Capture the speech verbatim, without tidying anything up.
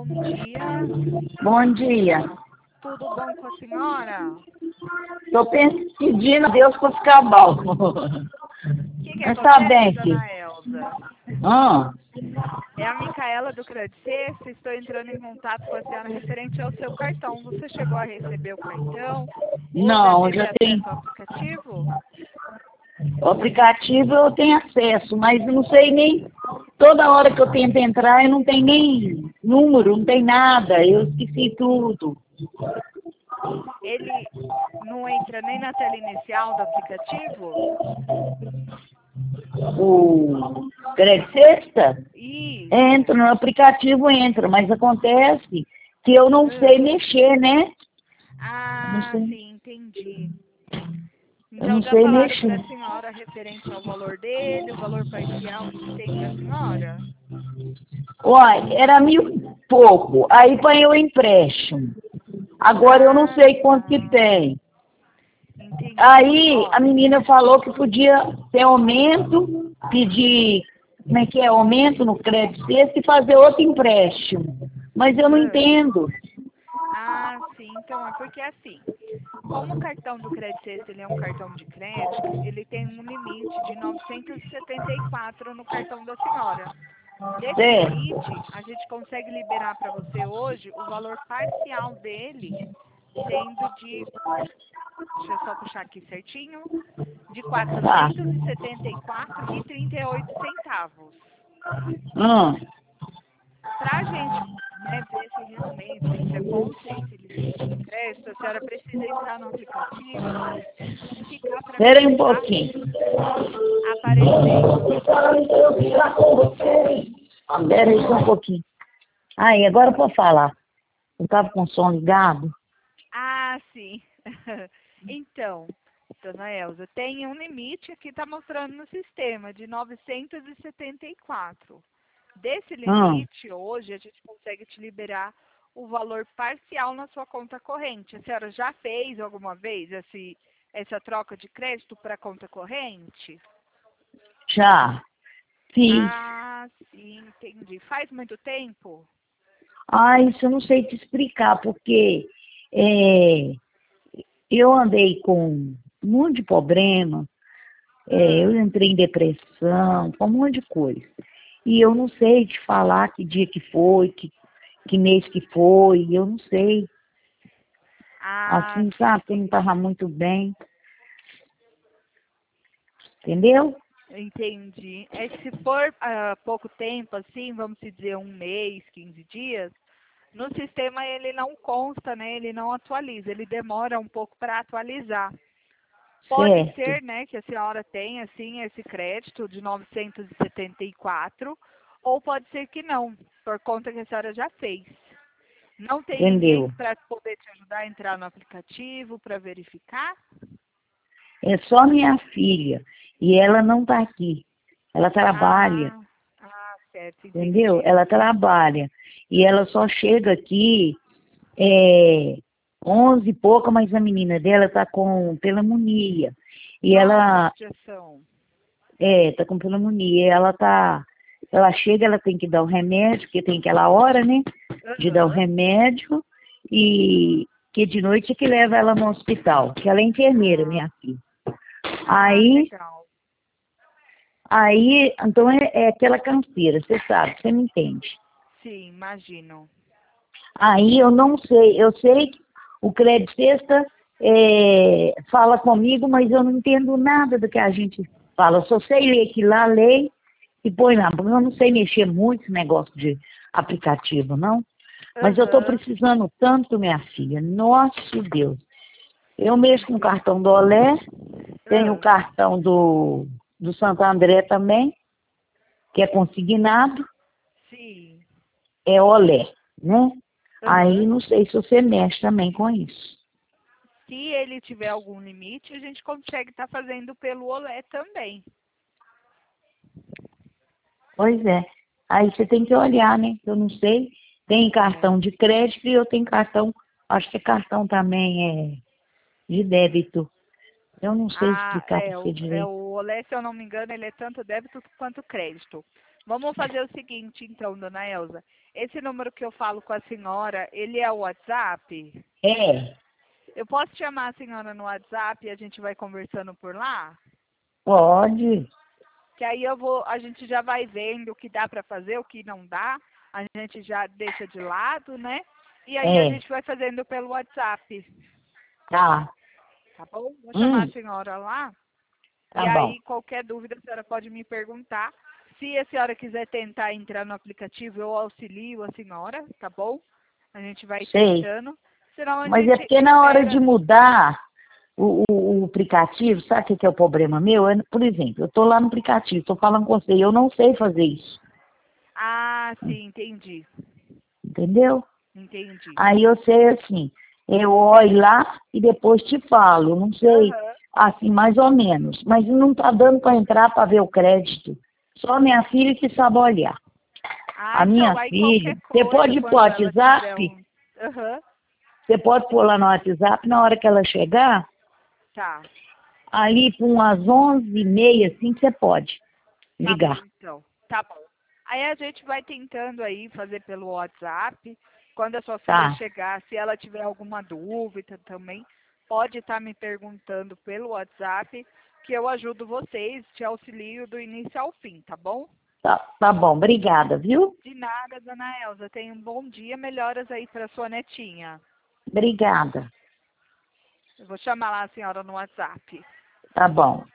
bom dia. Bom dia. Tudo bom com a senhora? Estou pedindo a Deus para ficar bom. O que, que Mas tá acontece, bem, filho. dona Elza? Ah, É a Micaela do Credit Sexta. Estou entrando em contato com a senhora referente ao seu cartão. Você chegou a receber o cartão? Ou já não, teve já tem. acesso ao aplicativo? O aplicativo eu tenho acesso, mas não sei nem. Toda hora que eu tento entrar, eu não tenho nem número, não tem nada. Eu esqueci tudo. Ele não entra nem na tela inicial do aplicativo? O Credit Sexta Isso. entra no aplicativo, entra, mas acontece que eu não sei mexer, né? Ah, sei. sim, entendi. Eu Então não já sei falaram para mexer. a senhora referente ao valor dele, o valor parcial que tem para a senhora? Olha, era mil e pouco. Aí põe o empréstimo. Agora eu não Ah, sei quanto que tá. tem. Entendi. Aí Ó, a menina falou que podia ter aumento, pedir, como é que é, aumento no crédito desse e fazer outro empréstimo. Mas eu não ah, entendo. ah, sim. Então é porque assim, como o cartão do Credit Sexta, ele é um cartão de crédito, ele tem um limite de novecentos e setenta e quatro no cartão da senhora. Desse Certo. limite, a gente consegue liberar para você hoje o valor parcial dele, sendo de, deixa eu só puxar aqui certinho, de Tá. quatrocentos e setenta e quatro reais e trinta e oito centavos. Hum. Para a gente, né, ver se realmente isso é conta esse limite de crédito, a senhora precisa entrar no aplicativo e ficar para Espera aí um verificar pouquinho. aparecendo. Espera aí só um pouquinho. Aí, agora eu posso falar. Eu estava com o som ligado. Ah, sim. Então, dona Elza, tem um limite aqui, está mostrando no sistema, de novecentos e setenta e quatro. Desse Hum. limite, hoje, a gente consegue te liberar o valor parcial na sua conta corrente. A senhora já fez alguma vez esse, essa troca de crédito para conta corrente? Já fiz. Ah, sim, entendi. Faz muito tempo? Ah, isso eu não sei te explicar, porque é, eu andei com um monte de problema, é, eu Ah, entrei em depressão, com um monte de coisa. E eu não sei te falar que dia que foi, que, que mês que foi, eu não sei. ah, Assim, sim, sabe, eu não estava muito bem, entendeu? entendi. É, se for ah, pouco tempo, assim, vamos dizer um mês, quinze dias, no sistema ele não consta, né? Ele não atualiza, ele demora um pouco para atualizar. Pode Certo, ser, né, que a senhora tenha, assim, esse crédito de novecentos e setenta e quatro, ou pode ser que não, por conta que a senhora já fez. Não tem ninguém entendeu? para poder te ajudar a entrar no aplicativo para verificar? É só minha filha, e ela não está aqui. Ela trabalha, Ah, ah, certo, entendeu? entendi. Ela trabalha. E ela só chega aqui é, onze e pouca, mas a menina dela tá com pneumonia. E Nossa, que ela, judiação. é, tá com pneumonia. E ela tá, ela chega, ela tem que dar o remédio, porque tem aquela hora, né, de dar o Aham. remédio, e que de noite é que leva ela no hospital, que ela é enfermeira, Ah, minha filha. ah, Aí, legal. aí, então é, é aquela canseira, você sabe, você me entende. Sim, imagino. Aí eu não sei, eu sei que o Crédito Sexta é, fala comigo, mas eu não entendo nada do que a gente fala. Eu só sei ler aqui lá, lei e põe lá. Porque eu não sei mexer muito nesse negócio de aplicativo, não. Mas eu estou Aham, precisando tanto, minha filha. Nossa Deus. Eu mexo com o entendi. cartão do Olé, tenho o Ah, cartão do, do Santo André também, que é consignado, sim. é Olé, né? Aí Aham. não sei se você mexe também com isso. Se ele tiver algum limite, a gente consegue estar fazendo pelo Olé também. Pois é. Aí você tem que olhar, né? Eu não sei. Tem É. cartão de crédito e eu tenho cartão, acho que cartão também é de débito. Eu não sei Ah, explicar para é, você o, é direito. o Olé, se eu não me engano, ele é tanto débito quanto crédito. Vamos fazer o seguinte, então, dona Elza. Esse número que eu falo com a senhora, ele é o WhatsApp? É, Eu posso chamar a senhora no WhatsApp e a gente vai conversando por lá? pode. Que aí eu vou, a gente já vai vendo o que dá para fazer, o que não dá. A gente já deixa de lado, né? E aí a É, gente vai fazendo pelo WhatsApp, tá. tá bom? Vou chamar Hum, a senhora lá. E tá bom. aí, qualquer dúvida, a senhora pode me perguntar. Se a senhora quiser tentar entrar no aplicativo, eu auxilio a senhora, tá bom? A gente vai Sei. tentando. Senão a Mas é gente porque na hora de espera. mudar o, o, o aplicativo, sabe o que que é o problema meu? É, por exemplo, eu tô lá no aplicativo, tô falando com você, e eu não sei fazer isso, Ah, sim, entendi. entendeu? Entendi. Aí eu sei assim, eu olho lá e depois te falo, não sei, Aham. assim, mais ou menos. Mas não tá dando para entrar para ver o crédito. Só minha filha que sabe olhar. Ah, A minha então, aí filha, qualquer você coisa, pode ir pro quando ela tiver WhatsApp, um. Aham. você pode pôr lá no WhatsApp, na hora que ela chegar, Tá. ali por umas onze e meia, assim, você pode Tá bom, ligar. então. Tá bom. Aí a gente vai tentando aí fazer pelo WhatsApp. Quando a sua filha Tá, chegar, se ela tiver alguma dúvida também, pode estar me perguntando pelo WhatsApp, que eu ajudo vocês, te auxilio do início ao fim, tá bom? tá, tá bom, obrigada, viu? De nada, dona Elza. Tenha um bom dia. Melhoras aí para sua netinha. Obrigada. Eu vou chamar lá a senhora no WhatsApp. Tá bom.